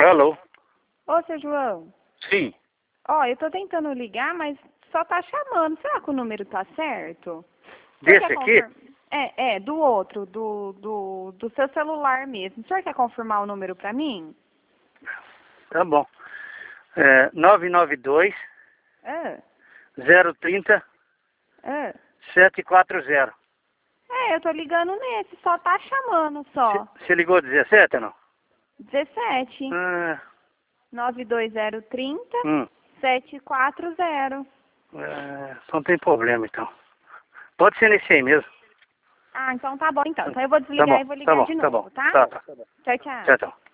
Alô? Ô, seu João. Sim. Ó, eu tô tentando ligar, mas só tá chamando. Será que o número tá certo? Desse aqui? Do outro, do seu celular mesmo. O senhor quer confirmar o número pra mim? Tá bom. 992 Ah, 030 ah. 740. Eu tô ligando nesse, só tá chamando só. Você ligou 17 ou não? 17 Ah, 92030 hum. 740. Não tem problema então. Pode ser nesse aí mesmo. Ah, então tá bom então. Então eu vou Tá desligar bom, e vou tá ligar bom, de tá novo, bom. tá? Tá. Tchau, tchau. Tchau, tchau.